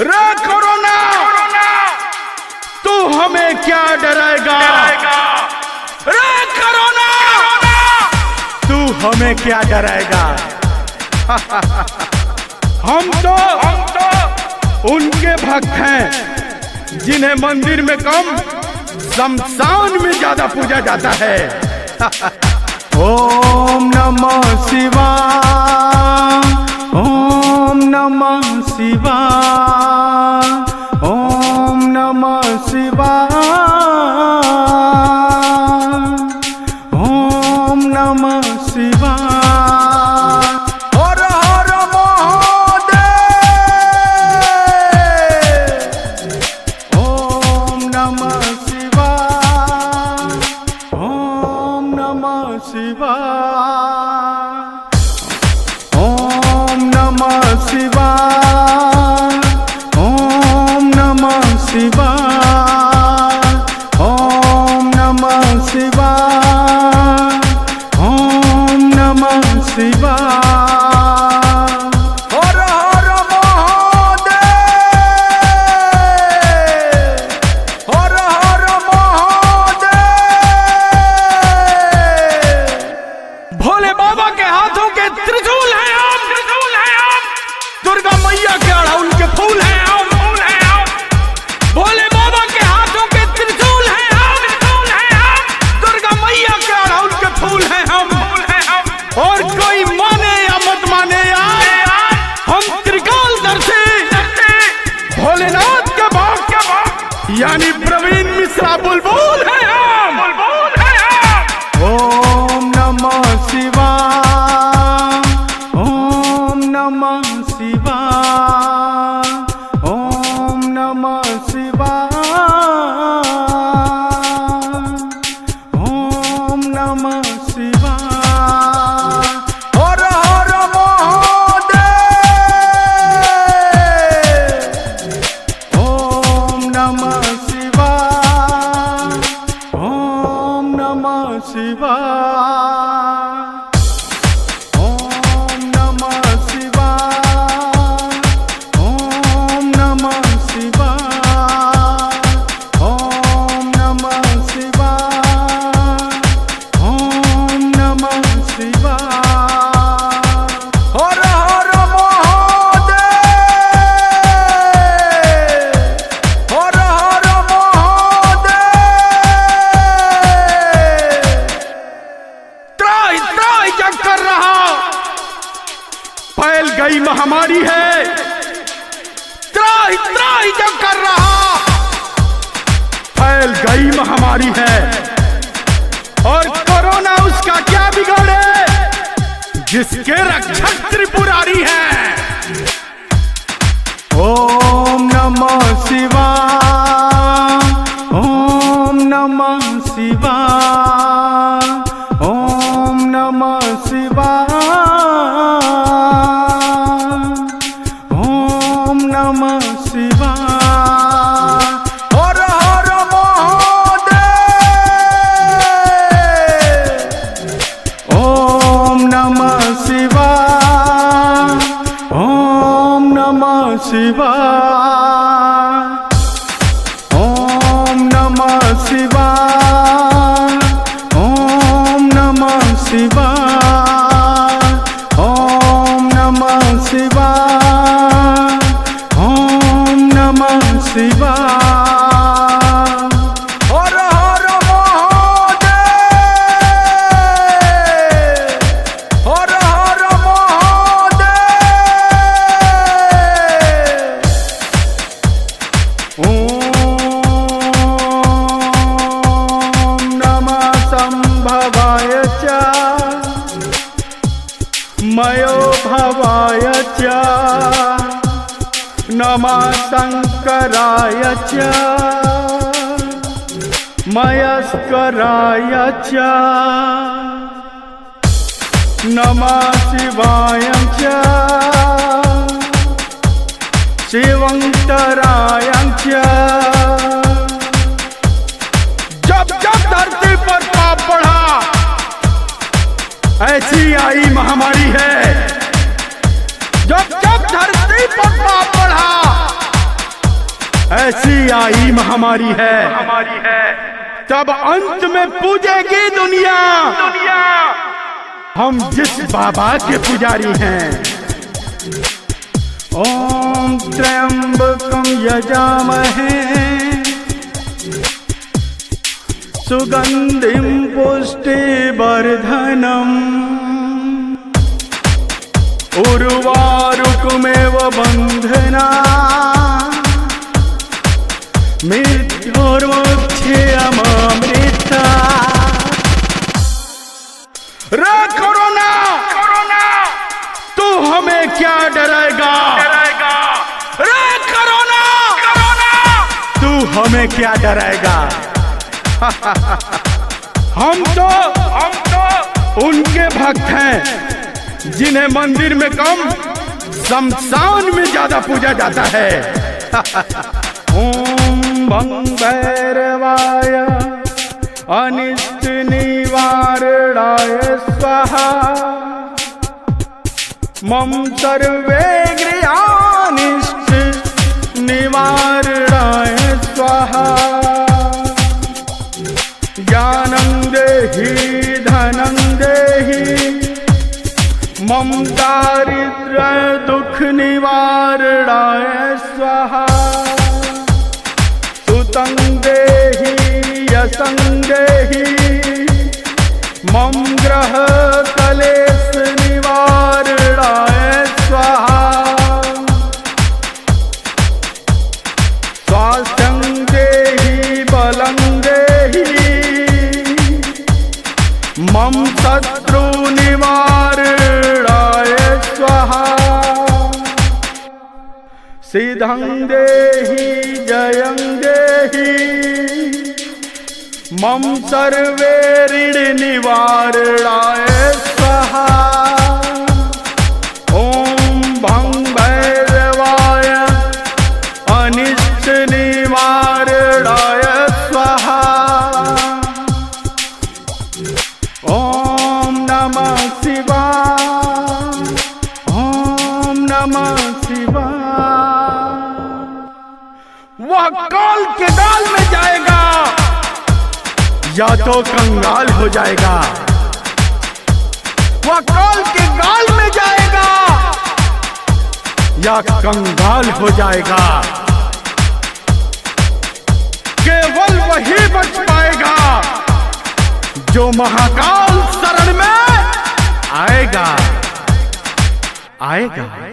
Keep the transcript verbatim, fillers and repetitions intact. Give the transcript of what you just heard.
रे कोरोना, तू हमें क्या डराएगा? रे कोरोना, तू हमें क्या डराएगा? हम तो हम तो उनके भक्त हैं जिन्हें मंदिर में कम शमशान में ज्यादा पूजा जाता है। ओम नमः शिवाय, ओम नमः शिवाय, ओम नमः शिवाय, ओम नमः शिवाय। हर हर महादेव। ओम नमः शिवाय, ओम नमः शिवाय, ओम नमः शिवाय, ओम नमः शिवाय, ओम नमः शिवाय, ओम नमः शिवाय। हर हर महादेव। हर हर महादेव। भोले बाबा के हाथों के त्रिशूल हैं हम, त्रिशूल हैं हम। दुर्गा मैया के अड़हुल के फूल हैं हम, फूल हैं हम। भोले बाबा के हाथों के त्रिशूल हैं हम, त्रिशूल हैं हम। दुर्गा मैया के अड़हुल के फूल हैं हम, फूल हैं हम। और कोई माने या मत माने यार, हम त्रिकालदर्शी भोलेनाथ के भक्त यानी प्रवीण मिश्रा बुलबुल हैं हम, बुलबुल हैं हम। ओम नमः शिवाय, ओम नमः शिवाय, ओम नमः शिवाय, ओम नमः शिवाय। हर हर महादेव। ओम नमः शिवाय, ओम नमः शिवाय, ओम नमः शिवाय, ओम नमः शिवाय, ओम नमः शिवाय, ओम नमः शिवाय। हर हर महादेव। हर हर महादेव। त्राहि त्राहि जग कर रहा, फैल गई महामारी है। त्राहि त्राहि जग कर रहा, फैल गई महामारी है। और कोरोना उसका क्या बिगाड़े जिसके रक्षक त्रिपुरारी है। ओम नमः शिवाय, ओम नमः शिवाय, ओम नमः शिवाय, ओम नमः शिवाय। हर हर महादेव। ओम नमः शिवाय, ओम नमः शिवाय, ओम नमः शिवाय, ओम नमः शिवाय, ओम नमः शिवाय, ओम नमः शिवाय। हर हर महादेव। हर हर महादेव। ओम नमः संभवाय च, मयो भवाय च, नमः शंकराय च, मयस्कराय च, नमः शिवाय च, शिवंतराय च। जब जब धरती पर पाप बढ़ा, ऐसी आई महामारी है। जब जब धरती पर पाप बढ़ा, ऐसी आई महामारी है हमारी है तब अंत में पूजेगी दुनिया दुनिया हम जिस बाबा के पुजारी हैं। ओम त्र्यंबकं यजामहे सुगंधिं पुष्टिवर्धनम् उर्वारुकमेव बन्धना मृत्युर्मुक्षयमृता। रे कोरोना कोरोना तू हमें क्या डराएगा डराएगा रे कोरोना कोरोना तू हमें क्या डराएगा। हम तो हम तो उनके भक्त हैं जिन्हें मंदिर में कम शमशान में ज्यादा पूजा जाता है। ओम भं भैरवाय अनिष्ट निवारणाय स्वाहा मम सर्वे गृहानिष्ट निवारणाय स्वाहा। ज्ञानं देहि धनं देहि मम दारिद्र्य दुख निवारणाय स्वाहा। सुतं देहि यशं देहि मम ग्रह कलेश निवारणाय स्वाहा। स्वास्थ्यं देहि बलं देहि मम शत्रु निवारणाय स्वाहा। सिद्धं देहि जयं देहि मम सर्वे ऋण निवारणाय स्वाहा। ओम भं भैरवाय अनिष्ट निवारणाय स्वाहा। ओम नमः शिवाय ओम नमः शिवाय। वह काल के दाल में जाएगा या तो कंगाल हो जाएगा। वह काल के गाल में जाएगा या कंगाल हो जाएगा। केवल वही बच पाएगा जो महाकाल शरण में आएगा आएगा।